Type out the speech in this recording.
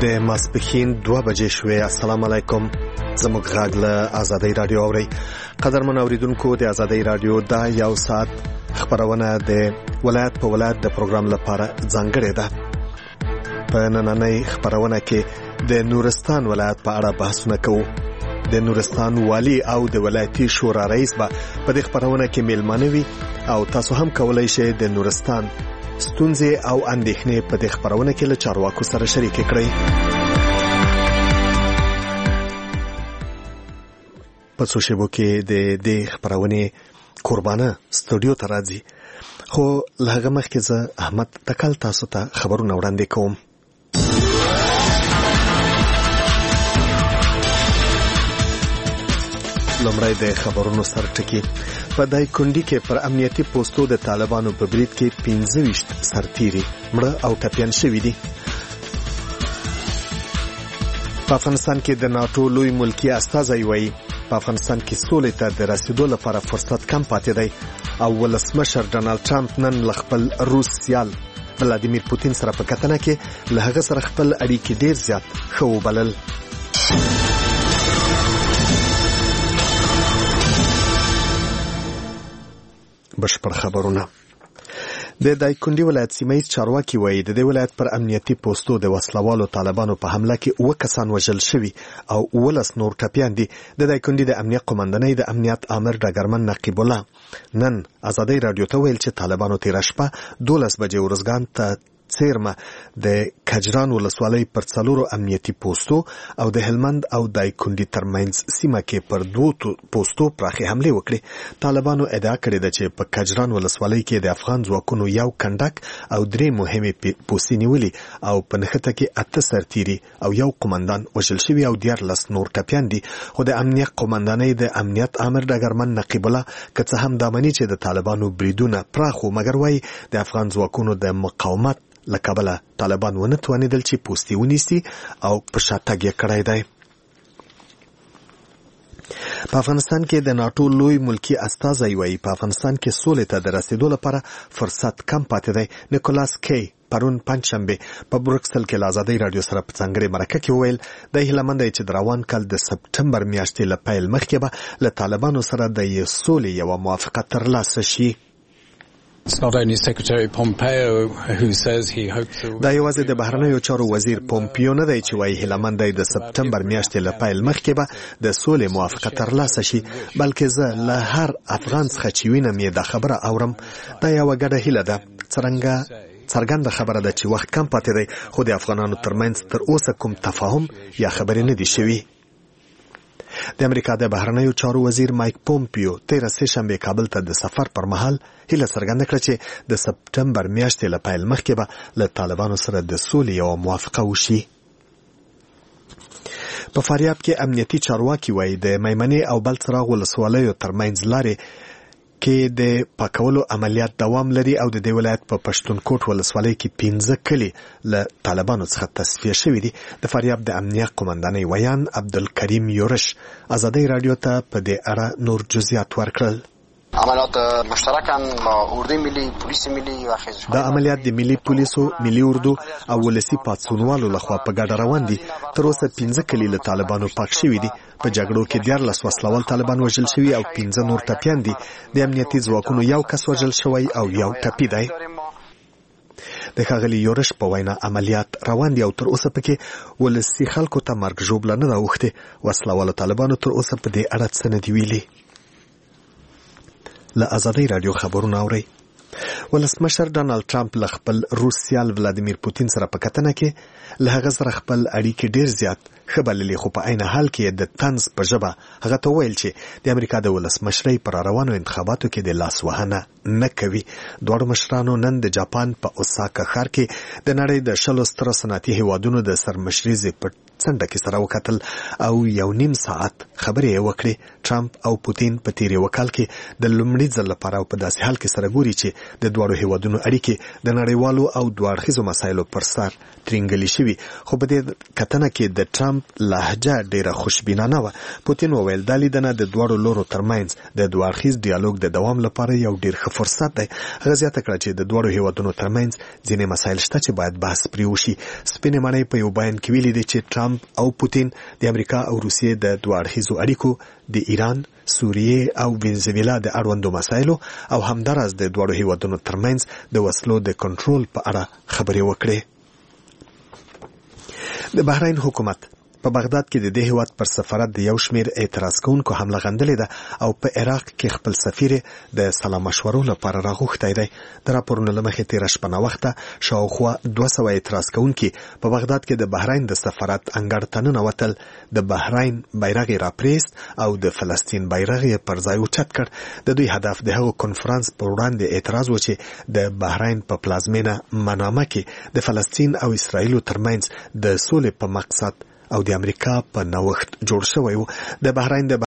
د ماسپښین 2 بجې شوې. السلام علیکم. زموږ غږ له آزادۍ رادیو اورئ. قدرمن اوریدونکو، د آزادۍ رادیو دا یو ساعت خبرونه د ولایت په ولایت د پروګرام لپاره ځانګړې ده. په نننۍ خبرونه کې د نورستان ولایت په اړه بحثونه کوو. د نورستان والی او د ولایتي شورا رئیس به په دې خبرونه کې میلمانه وي او تاسو هم کولای شئ د نورستان ستونزې او اندېښنې په دې خبرونه کې له چارواکو سره شریک کړئ. په څو شیبو کې د دې خبرونه قربانه استودیو ته راځي، خو له هغه مخکې زه احمد تکل تاسو ته خبرونه وړاندې کوم. لومړی د خبرونو سرټکی. په دایکنډي کې پر امنیتي پوسټو د طالبانو په برید کې 25 سرتیري مړه او ټپیان شوي دي. په افغانستان کې د ناتو لوی ملکی استازی وایي په افغانستان کې سولې ته د رسیدو لپاره فرصت کم پاتې دی او ولسمشر ډانلډ ټرمپ نن له خپل روس سیال ولادیمیر پوتین سره په کتنه کې له هغه سره خپل اړیکې ډیر زیات ښه وبلل. بشپړ خبرونه. د دایکنډي ولایت سیمه‌ییز چارواکي وایي د دې ولایت پر امنیتي پوسټو د وسلوالو طالبانو په حمله کې 9 کسان وژل شوي او 19 نور ټپیان دي. د دایکنډي د امنیت قومندانۍ د امنیت آمر ډګرمن نقیب الله نن آزادۍ رادیو ته ویل چې طالبانو تیر شپه 12 بجې ورځګان ته څیرمه د کجران ولسوالۍ پر 4 امنیتي پوسټو او د هلمند او دایکنډي ترمنځ سیمه کې پر 2 پوسټو پراخي حمله وکړي. طالبانو ادعا کړې ده چې په کجران ولسوالۍ کې د افغان ځواکونو یو کندک او 3 مهمه پوسټې نیولې او په نښته کې 8 سرتیري او یو قومندان وژل شوی او 14 نور ټپیان دي. خو د امنیت قومندانۍ د امنیت آمر ډګرمن نقیب الله که څه هم دا مني چې د طالبانو بریدونه پراخو، مګر وايي د افغان ځواکونو د مقاومت لکبله طالبان ونه توانیدل چې پوستې ونیسي او په شاتګ یې کړی دی. په افغانستان کې د ناتو لوی ملکی استازی وایي په افغانستان کې سولې ته د رسیدو لپاره فرصت کم پاتې دی. نیکولاس کی پرون پنځشنبه په بروکسل کې له آزادۍ رادیو سره په څنګړې مرکه کې ویل د هیلمند چې د روان کال د سپټمبر میاشتې له پیل مخکې به له طالبانو سره د سولې یو موافقه ترلاسه شي. It's not only Secretary Pompeo who says he hopes to... دا یوازې د بهرنیو چارو وزیر پومپیو نه دی چې وایي هیلمند د سپټمبر میاشتې له پیل مخکې به د سولې موافقه ترلاسه شي، بلکې زه له هر افغان څخه چې وینم یې دا خبره اورم. دا یوه ګډه هیله ده. څرګنده خبره ده چې وخت کم پاتې دی، خو د افغانانو ترمنځ تر اوسه کوم تفاهم یا خبرې نه دي شوي. د امریکا د بهرنیو چارو وزیر مایک پومپیو 13 شنبه کابل ته د سفر پر مهال هیله څرګنده کړه چې د سپټمبر میاشتې له پیل مخکې به له طالبانو سره د سولې یو موافقه وشي. په فاریاب کې امنیتي چارواکي وایي د میمنې او بلڅراغ ولسوالیو ترمنځ لارې کې د پاکولو عملیات دوام لري او د دې ولایت په پښتونکوټ ولسوالۍ کې 15 کلي له طالبانو څخه تصفیه شوي دي. د فاریاب د امنیت قومندانۍ ویان عبدالکریم یورش آزادۍ رادیو ته په دې اړه نور جزئیات ورکړل. عملیات مشترکاً با اردوی ملی، پولیس ملی و خیزشون. دا عملیات د ملي پولیسو، ملي اردو او ولسی پاتسونوالو لخوا په ګډه روان دي. تر اوسه 15 کلي له طالبانو پاک شوي دي. په جګړو کې 14 وسلوال طالبان وژل شوي او 15 نور ټپیان دي. د امنیتي ځواکونو یو کس وژل شوی او یو ټپي دی. د ښاغلي یورش په وینا عملیات روان دي او تر اوسه پکې ولسی خلکو ته مرګ ژوبله نه ده اوښتې. وسلوالو طالبانو تر اوسه په دې اړه څه نه دي ویلي. له آزادۍ رادیو خبرونه اورئ. ولسمشر ډانلډ ټرمپ له خپل روس سیال ولادیمیر پوتین سره په کتنه کې له هغه سره خپل اړیکې ډیر زیات ښه بللې، خو په عین حال کې د طنز په ژبه هغه ته ویل چې د امریکا د ولسمشرۍ پر روانو انتخاباتو کې د لاس وهنه نه کوي. دواړو مشرانو نن د جاپان په اوساکا ښار کې د نړۍ د 10 سترو صنعتي هیوادونو د سرمشرۍ څنډه کې سره وکتل او 1.5 ساعت خبرې وکړې. ټرمپ او پوتین په تیر وکال کې د لومړي ځل لپاره په داسې حال کې سره ګوري چې د دواړو هیوادونو اړیکې د نړیوالو او دوه مسایلو پر سر ترنګلي شوي. خو په دې کتنه کې د ټرمپ لهجه ډیره خوشبینانه وه. پوتین وویل دا لیدنه د دواړو لورو ترمنځ د دوه اړخیز ډیالوګ د دوام لپاره یو ډیر ښه فرصت دی. هغه زیاته کړه چې د دواړو هیوادونو ترمنځ ځینې مسایل شته چې باید بحث پرې وشي. سپینې ماڼۍ په یو بیان کې ویلي دي چې ټرمپ او پوتین د امریکا او روسیې د دوه اړخیزو اړیکو، د ایران، سوریې او وینزویلا د اړوندو مسایلو او همداراز د دواړو هیوادونو ترمنځ د وسلو د کنټرول په اړه خبرې وکړې. د بحرین حکومت په بغداد کې د دې هیواد پر سفارت د یو شمیر اعتراض کوونکو حمله غندلې ده او په عراق کې خپل سفیر د سلا مشورو لپاره راغوښتی دی. د راپورونو له مخې تېره شپه ناوخته شاوخوا 200 اعتراض کوونکي په بغداد کې د بحرین د سفارت انګړ ته ننوتل. د بحرین بیرغ یې راپریست او د فلسطین بیرغ یې پر ځای اوچت کړ. د دوی هدف د هغو کنفرانس پر وړاندې اعتراض و چې د بحرین په پلازمینه منامه کې د فلسطین او اسرائیلو ترمنځ د سولې په مقصد او د امریکا په نوښت جوړ شوی و. د بحرین د